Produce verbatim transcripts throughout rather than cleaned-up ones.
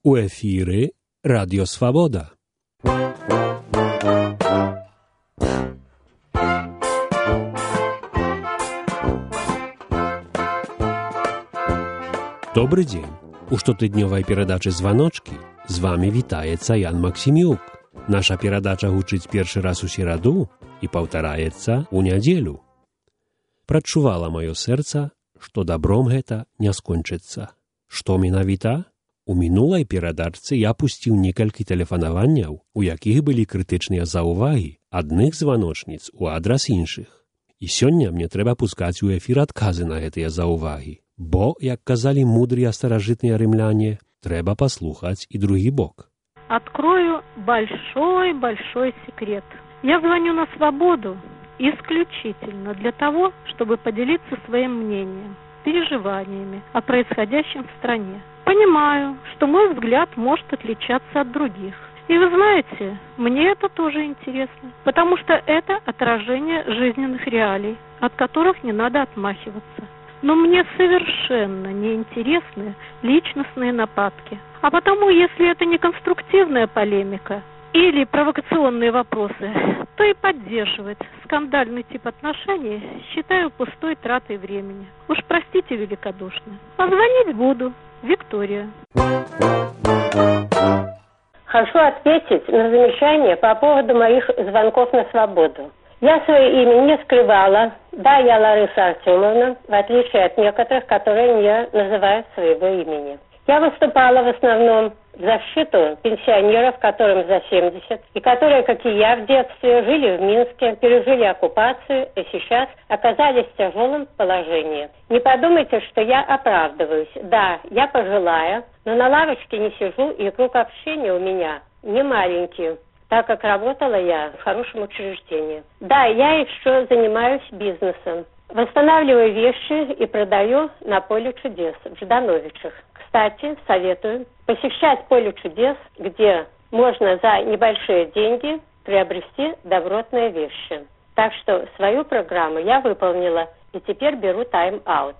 У эфіры Радіо Свабода. Добрый дзень. У штотыднёвай перадачы «Званочкі» з вами вітаецца Ян Максімюк. Наша перадача гучыць першы раз у сераду і паўтараецца ў нядзелю. Прадчувала маё сэрца, што добром гэта не скончыцца. Што менавіта? У мінулай перадачцы я пусціў некалькі тэлефанаванняў, у якіх былі крытычныя заўвагі адных званочніц у адрас іншых. І сёння мне трэба пускаць у эфір адказы на гэтыя заўвагі. Бо, як казалі мудрыя старажытныя рымляне, трэба паслухаць і другі бок. Открою большой-большой секрет. Я звоню на «Свободу» исключительно для того, чтобы поделиться своим мнением, переживаниями о происходящем в стране. Понимаю, что мой взгляд может отличаться от других. И вы знаете, мне это тоже интересно, потому что это отражение жизненных реалий, от которых не надо отмахиваться. Но мне совершенно не интересны личностные нападки. А потому, если это не конструктивная полемика или провокационные вопросы, то и поддерживать скандальный тип отношений считаю пустой тратой времени. Уж простите великодушно. А звонить буду. Виктория. Хочу ответить на замечание по поводу моих звонков на «Свободу». Я свое имя не скрывала. Да, я Лариса Артемовна, в отличие от некоторых, которые не называют своего имени. Я выступала в основном в защиту пенсионеров, которым за семьдесят, и которые, как и я в детстве, жили в Минске, пережили оккупацию и сейчас оказались в тяжелом положении. Не подумайте, что я оправдываюсь. Да, я пожилая, но на лавочке не сижу, и круг общения у меня не маленький, так как работала я в хорошем учреждении. Да, я еще занимаюсь бизнесом. Восстанавливаю вещи и продаю на Поле чудес в Ждановичах. Кстати, советую посещать Поле чудес, где можно за небольшие деньги приобрести добротные вещи. Так что свою программу я выполнила и теперь беру тайм-аут.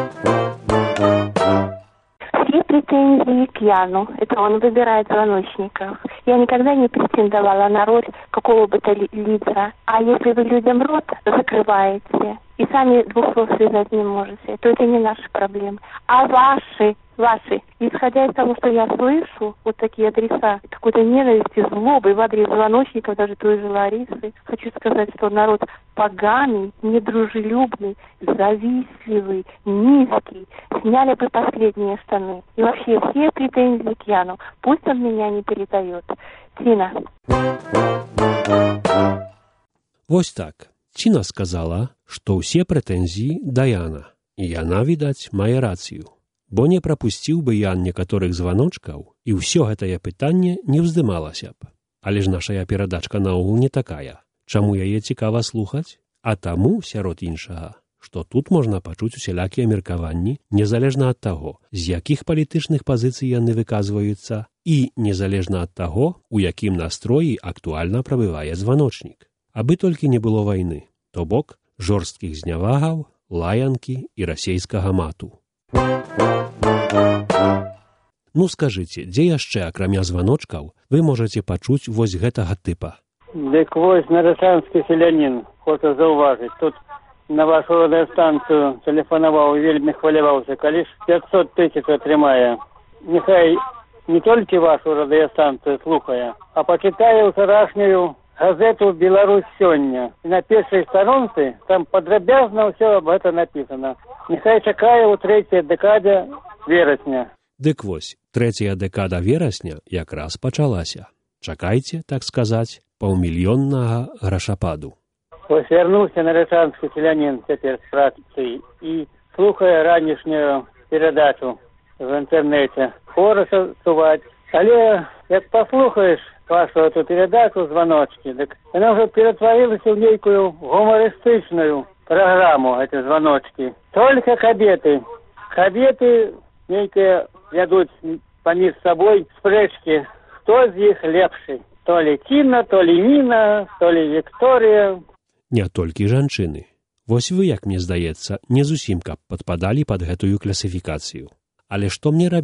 Все претензии к Яну. Это он выбирает звоночников. Я никогда не претендовала на роль какого бы то ли лидера. А если вы людям рот закрываете и сами двух слов связать не можете, то это не наши проблемы. А ваши, ваши, исходя из того, что я слышу, вот такие адреса какой-то ненависти, злобы в адрес звоночников, даже той же Ларисы, хочу сказать, что народ поганый, недружелюбный, завистливый, низкий, сняли бы последние штаны. И вообще все претензии к Яну, пусть он меня не передает. Тина. Вось так. Ціна сказала, што ўсе прэтэнзіі да Яна, і яна, відаць, мае рацыю. Бо не прапусціў бы Ян некаторых званочкаў, і ўсё гэтае пытанне не ўздымалася б. Але ж нашая перадачка наогул не такая. Чаму яе цікава слухаць? А таму, сярод іншага, што тут можна пачуць усялякія меркаванні, незалежна ад таго, з якіх палітычных пазіцый яны выказваюцца, і незалежна ад таго, у якім настроі актуальна прабывае званочнік. Абы толькі не было вайны, то бок жорсткіх знявагаў, лаянкі і расейскага мату. Ну скажыце, дзе яшчэ, акрамя званочкаў, вы можаце пачуць вось гэтага тыпа? Дык вось нарышанскі селянін, хочу заўважыць. Тут на вашу радыёстанцыю тэлефанаваў і вельмі хваляваўся, калі ж пятьсот тысяч атрымае. Няхай не толькі вашу радыёстанцыю слухае, а пачытае ўчарашнюю газету «Беларусь сёння». И на першай старонцы там падрабязна ўсё об гэта написано. Нехай чакае ў трэцяй дэкадзе верасня. Дык вось, трэцяя дэкада верасня якраз пачалася. Чакайце, так сказаць, паўмільённага грашападу. Вось вярнуўся нарышанскі селянін цяпер з працы і слухае ранішнюю перадачу в інтэрнэце. Хораша суваць. Але як паслухаеш вашу эту передачу «Звоночки», так она уже перетворилась в некую гумористичную программу, эти «Звоночки». Только кабеты. Кабеты некие ведут поміж собой спрэчки, кто из них лепший. То ли Тина, то ли Нина, то ли Виктория. Не толькі жанчыны. Вось вы, як мне здаецца, не зусім каб падпадалі пад гэтую класіфікацыю. Але што мне рабіць?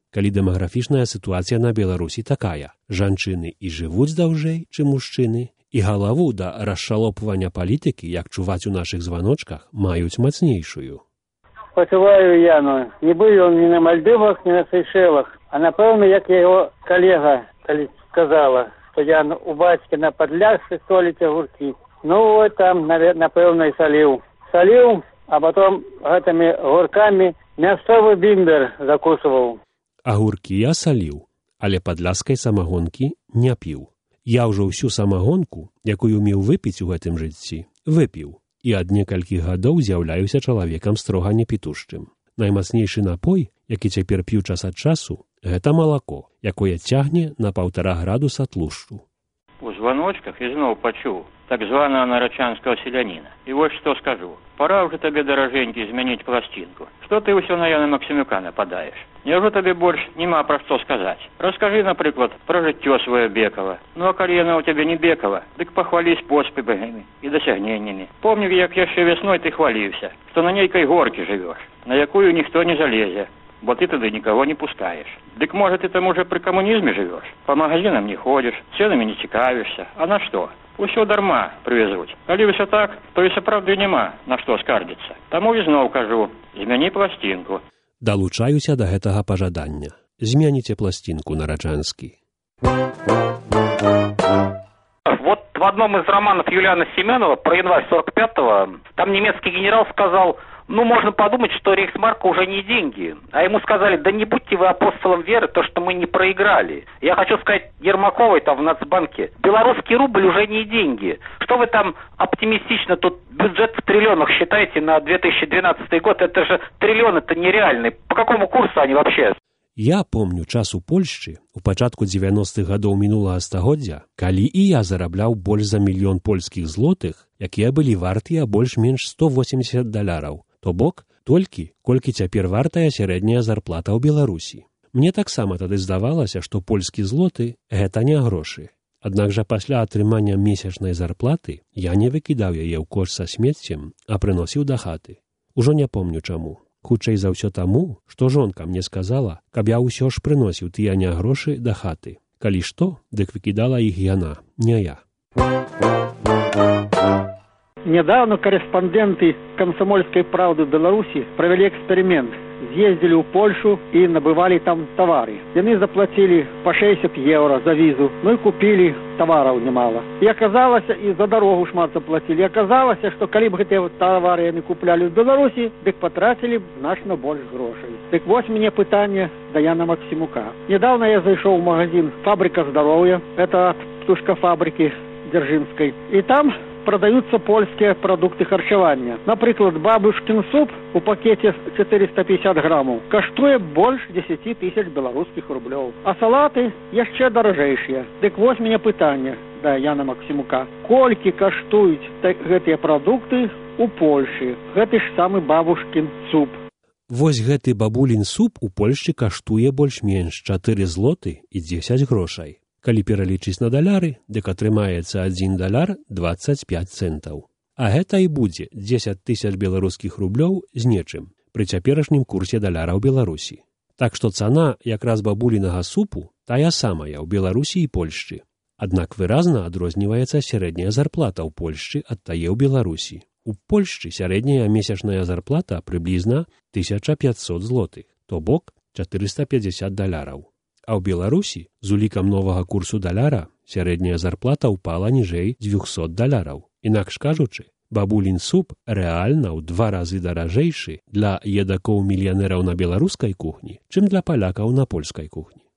калі дэмаграфічная сітуацыя на Беларусі такая. Жанчыны і жывуць даўжэй, чым мужчыны, і галаву да расшалопвання палітыкі, як чуваць у нашых званочках, маюць мацнейшую. Пачуваю Яну. Не быў ён ні на Мальдывах, ні на Сейшэлах. А напэўна, як яго калега калі сказала, што я у бацькі на Падляшшы соліць агуркі. Ну, вот там, напэўна, і саліў. Саліў, а потом гэтымі гуркамі мясцовы бімбер закусываў. Агуркі я саліў, але падляшскай самагонкі не піў. Я ўжо ўсю самагонку, якую меў выпіць у гэтым жыцці, выпіў, і ад некалькіх гадоў з'яўляюся чалавекам строга непітушчым. Наймацнейшы напой, які цяпер п'ю час ад часу, гэта малако, якое цягне на паўтара градуса тлушчу. У званочках ізноў пачуў так званого нарачанского селянина. И вот что скажу. Пора уже тебе, дороженький, изменить пластинку. Что ты все на Яна Максимюка нападаешь? Няўжо тебе больше нема про что сказать? Расскажи, например, про жыццё свое Бекова. Ну, а колено у тебя не Бекова, дык похвались поспехами и досягнениями. Помню, як еще весной ты хвалился, что на нейкой горке живешь, на якую никто не залезе, бо ты туда никого не пускаешь. Дык, может, ты там уже при коммунизме живешь? По магазинам не ходишь, ценами не цікавишься. А на что? Усё дарма привезуть. Калі ўсё так, то і сапраўды няма на што скардзіцца. Таму ізноў кажу, змяні пластинку. Далучаюся да гэтага пажадання. Змяніце пластинку, нарачанскі. Вот в одном из романов Юлиана Семенова про январь сорок пятого там немецкий генерал сказал: ну, можно подумать, что рейхсмарка уже не деньги. А ему сказали: да не будьте вы апостолом веры, то, что мы не проиграли. Я хочу сказать Ермаковой там в Нацбанке: белорусский рубль уже не деньги. Что вы там оптимистично тут бюджет в триллионах считаете на две тысячи двенадцатый год? Это же триллион, это нереальный. По какому курсу они вообще? Я помню час у Польшчы у пачатку дзевяностых гадоў мінулага стагоддзя, калі і я зарабляў больш за мільён польскіх злотых, якія былі вартыя больш-менш сто восемьдесят даляраў. То бок, толькі, колькі цяпер вартая сярэдняя зарплата ў Беларусі. Мне таксама тады здавалася, што польскі злоты – гэта не грошы. Аднак жа пасля атрымання месячнай зарплаты я не выкідаў яе ў кош са смеццем, а прыносіў да хаты. Ужо не помню чаму. Хутчэй за ўсё таму, што жонка мне сказала, каб я ўсё ж прыносіў тыя не грошы да хаты. Калі што, дык выкідала іх яна, не я. Недавно корреспонденты «Комсомольской правды» в Беларуси провели эксперимент. Съездили в Польшу и набывали там товары. Они заплатили по шестьдесят евро за визу, ну и купили товаров немало. И оказалось, и за дорогу шмат заплатили. И оказалось, что коли бы эти товары они купляли в Беларуси, так потратили значно больше грошей. Так вот мне питание до Яна Максимука. Недавно я зашел в магазин «Фабрика здоровья», это от птушкофабрики Дзержинской. И там продаются польские продукты харчевания. Например, бабушкин суп у пакете четыреста пятьдесят граммов коштует больше десять тысяч белорусских рублей. А салаты еще дорожейшие. Так вот мне питание до Яна Максимука. Кольки коштуют эти продукты у Польши? Это ж самый бабушкин суп. Вось гэты бабулін суп у Польшчы каштуе больш-менш чатыры злоты і дзесяць грошай. Калі пералічыць на даляры, дык атрымаецца адзін даляр дваццаць пяць цэнтаў. А гэта і будзе дзесяць тысяч беларускіх рублёў з нечым пры цяперашнім курсе даляра ў Беларусі. Так што цана якраз бабулінага супу тая самая ў Беларусі і Польшчы. Аднак выразна адрозніваецца сярэдняя зарплата ў Польшчы ад тае ў Беларусі. У Польшчы сярэдняя месячная зарплата прыблізна тысяча пятьсот злотых, то бок чатырыста пятьдесят даляраў. А ў Беларусі з улікам новага курсу даляра сярэдняя зарплата ўпала ніжэй дзвюхсот даляраў. Інакш кажучы, бабулін суп рэальна ў два разы даражэйшы для едакоў-мільянераў на беларускай кухні, чым для палякаў на польскай кухні.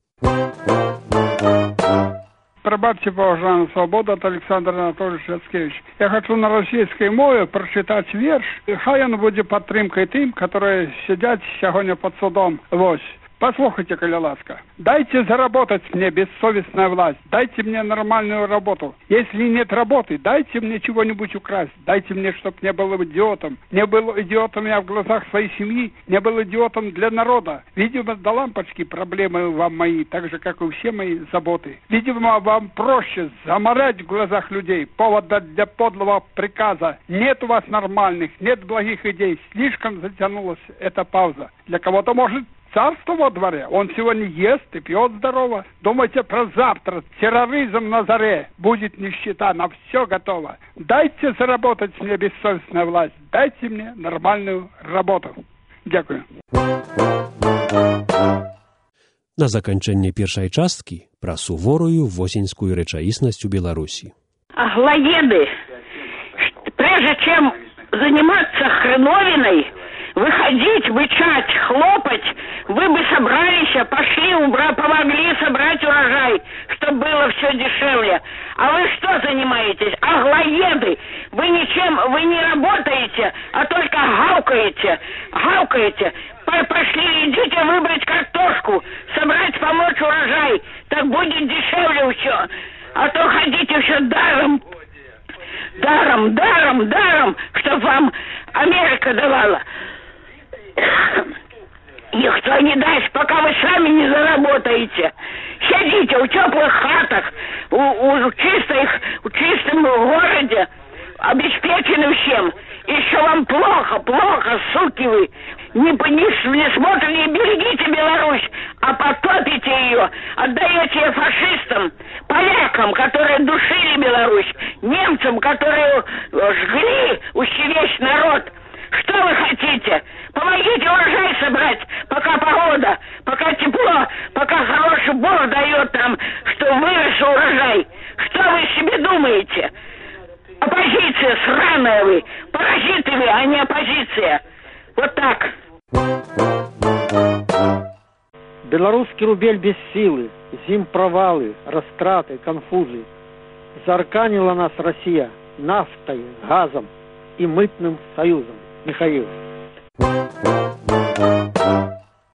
Пробачьте, пожалуйста, свобода от Александр Анатольевич Яцкевич. Я хочу на российской мове прочитать верш. Хай он будет подтримкой тем, которые сидят сегодня под судом. Вось. Послухайте, коли ласка. Дайте заработать мне, бессовестная власть. Дайте мне нормальную работу. Если нет работы, дайте мне чего-нибудь украсть. Дайте мне, чтобы не был идиотом. Не был идиотом я в глазах своей семьи, не был идиотом для народа. Видимо, до лампочки проблемы вам мои, так же, как и все мои заботы. Видимо, вам проще заморать в глазах людей повод для подлого приказа. Нет у вас нормальных, нет благих идей. Слишком затянулась эта пауза. Для кого-то, может, царство во дворе. Он сегодня ест и пьет здорово. Думайте про завтра. Терроризм на заре. Будет нищета, на все готово. Дайте заработать мне, бессовестная власть. Дайте мне нормальную работу. Дякую. На заканчэнне першай часткі пра суворую восеньскую рэчаіснасць у Беларусі. Аглоеды, прежде чем заниматься хреновиной, выходить, бычать, хлопать, вы бы собрались, пошли, убра, помогли собрать урожай, чтобы было все дешевле. А вы что занимаетесь? Аглоеды! Вы ничем, вы не работаете, а только гавкаете, гавкаете. Пошли, идите выбрать картошку, собрать, помочь урожай, так будет дешевле все. А то ходите все даром, даром, даром, даром, чтоб вам Америка давала. Никто не даст, пока вы сами не заработаете. Сидите в теплых хатах, у, у, чистых, в чистом городе, обеспечены всем. Еще вам плохо, плохо, суки вы. Не, не, не смотрите, не берегите Беларусь, а потопите ее, отдаете ее фашистам, полякам, которые душили Беларусь, немцам, которые жгли весь народ. Что вы хотите? Помогите урожай собрать, пока погода, пока тепло, пока хороший Бог дает нам, что вырос урожай. Что вы себе думаете? Оппозиция сраная вы, паразиты вы, а не оппозиция. Вот так. Белорусский рубель без силы, зим провалы, растраты, конфузы. Заарканила нас Россия нафтой, газом и мытным союзом. Михаил.